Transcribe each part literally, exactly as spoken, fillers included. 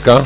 Kostka.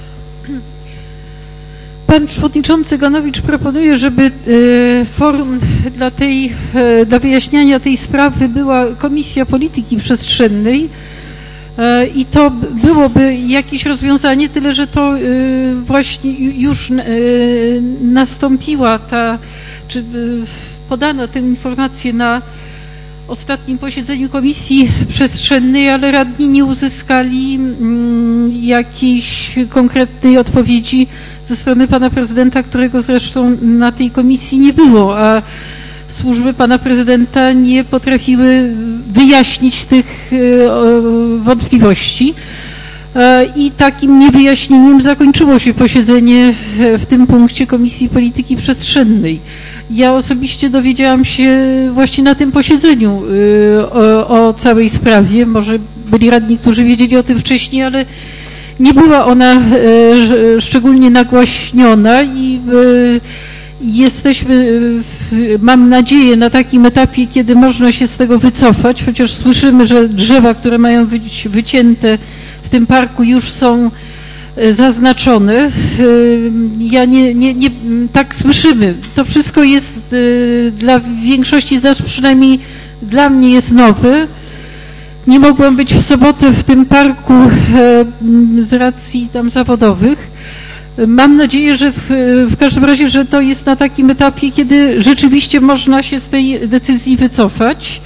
Pan przewodniczący Ganowicz proponuje, żeby forum dla tej, dla wyjaśniania tej sprawy była Komisja Polityki Przestrzennej i to byłoby jakieś rozwiązanie, tyle że to właśnie już nastąpiła ta, czy podano tę informację na ostatnim posiedzeniu Komisji Przestrzennej, ale radni nie uzyskali jakiejś konkretnej odpowiedzi ze strony pana prezydenta, którego zresztą na tej komisji nie było, a służby pana prezydenta nie potrafiły wyjaśnić tych wątpliwości. I takim niewyjaśnieniem zakończyło się posiedzenie w tym punkcie Komisji Polityki Przestrzennej. Ja osobiście dowiedziałam się właśnie na tym posiedzeniu o, o całej sprawie. Może byli radni, którzy wiedzieli o tym wcześniej, ale nie była ona szczególnie nagłaśniona i jesteśmy, mam nadzieję, na takim etapie, kiedy można się z tego wycofać, chociaż słyszymy, że drzewa, które mają być wycięte w tym parku, już są zaznaczone. Ja nie, nie, nie, tak słyszymy. To wszystko jest dla większości z nas, przynajmniej dla mnie, jest nowe. Nie mogłam być w sobotę w tym parku z racji tam zawodowych. Mam nadzieję, że w, w każdym razie, że to jest na takim etapie, kiedy rzeczywiście można się z tej decyzji wycofać.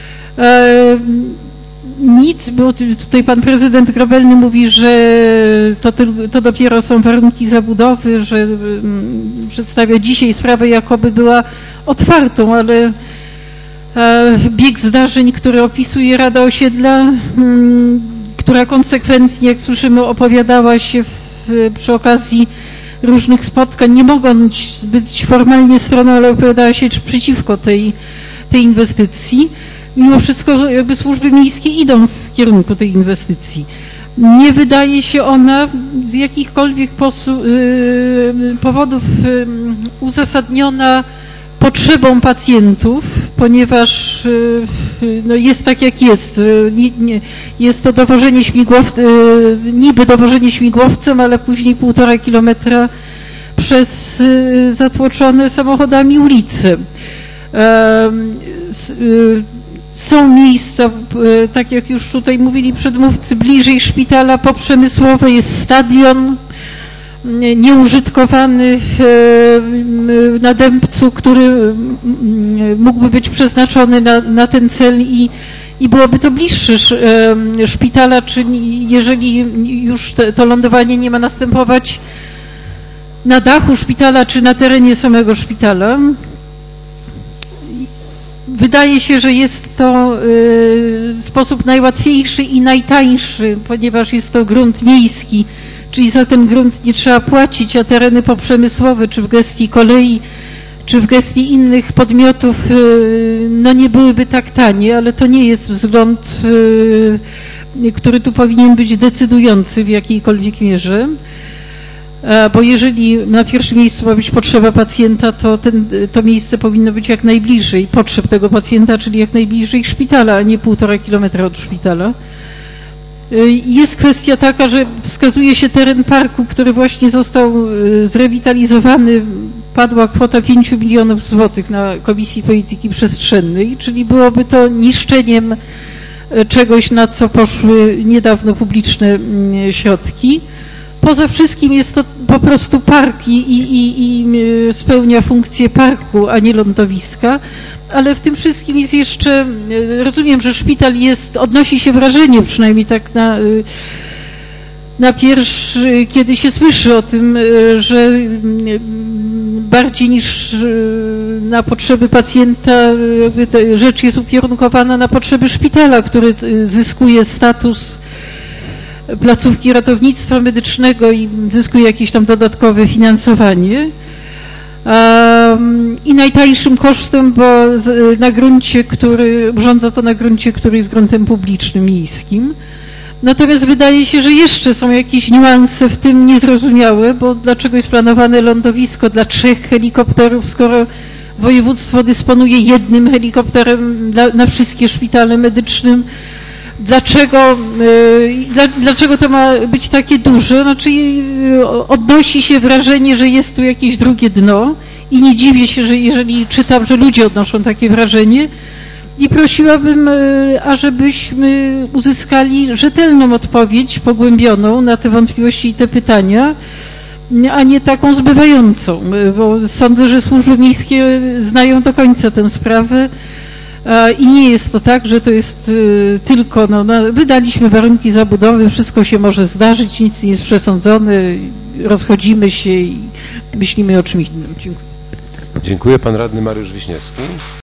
Nic, bo tutaj pan prezydent Grobelny mówi, że to, to dopiero są warunki zabudowy, że um, przedstawia dzisiaj sprawę, jakoby była otwartą, ale e, bieg zdarzeń, który opisuje Rada Osiedla, um, która konsekwentnie, jak słyszymy, opowiadała się w, przy okazji różnych spotkań, nie mogąc być formalnie stroną, ale opowiadała się przeciwko tej, tej inwestycji. Mimo wszystko jakby służby miejskie idą w kierunku tej inwestycji. Nie wydaje się ona z jakichkolwiek posu, yy, powodów yy, uzasadniona potrzebą pacjentów, ponieważ yy, no jest tak jak jest. Yy, nie, nie, jest to dowożenie śmigłowcem, yy, niby dowożenie śmigłowcem, ale później półtora kilometra przez yy, zatłoczone samochodami ulice. Yy, yy, Są miejsca, tak jak już tutaj mówili przedmówcy, bliżej szpitala poprzemysłowe jest stadion nieużytkowany na Dębcu, który mógłby być przeznaczony na, na ten cel i, i byłoby to bliższe szpitala, czy jeżeli już to, to lądowanie nie ma następować na dachu szpitala, czy na terenie samego szpitala. Wydaje się, że jest to y, sposób najłatwiejszy i najtańszy, ponieważ jest to grunt miejski, czyli za ten grunt nie trzeba płacić, a tereny poprzemysłowe, czy w gestii kolei, czy w gestii innych podmiotów, y, no nie byłyby tak tanie, ale to nie jest wzgląd, y, który tu powinien być decydujący w jakiejkolwiek mierze. Bo jeżeli na pierwszym miejscu ma być potrzeba pacjenta, to ten, to miejsce powinno być jak najbliżej potrzeb tego pacjenta, czyli jak najbliżej szpitala, a nie półtora kilometra od szpitala. Jest kwestia taka, że wskazuje się teren parku, który właśnie został zrewitalizowany. Padła kwota pięciu milionów złotych na Komisji Polityki Przestrzennej, czyli byłoby to niszczeniem czegoś, na co poszły niedawno publiczne środki. Poza wszystkim jest to po prostu park i, i, i spełnia funkcję parku, a nie lądowiska, ale w tym wszystkim jest jeszcze, rozumiem, że szpital jest, odnosi się wrażenie, przynajmniej tak na, na pierwszy, kiedy się słyszy o tym, że bardziej niż na potrzeby pacjenta rzecz jest ukierunkowana na potrzeby szpitala, który zyskuje status placówki ratownictwa medycznego i zyskuje jakieś tam dodatkowe finansowanie. Um, I najtańszym kosztem, bo z, na gruncie, który, urządza to na gruncie, który jest gruntem publicznym, miejskim. Natomiast wydaje się, że jeszcze są jakieś niuanse w tym niezrozumiałe, bo dlaczego jest planowane lądowisko dla trzech helikopterów, skoro województwo dysponuje jednym helikopterem dla, na wszystkie szpitale medyczne. Dlaczego, dlaczego to ma być takie duże? Znaczy odnosi się wrażenie, że jest tu jakieś drugie dno i nie dziwię się, że jeżeli czytam, że ludzie odnoszą takie wrażenie i prosiłabym, ażebyśmy uzyskali rzetelną odpowiedź, pogłębioną na te wątpliwości i te pytania, a nie taką zbywającą, bo sądzę, że służby miejskie znają do końca tę sprawę. I nie jest to tak, że to jest y, tylko, no, no, wydaliśmy warunki zabudowy, wszystko się może zdarzyć, nic nie jest przesądzone, rozchodzimy się i myślimy o czymś innym. Dziękuję. Dziękuję. Pan radny Mariusz Wiśniewski.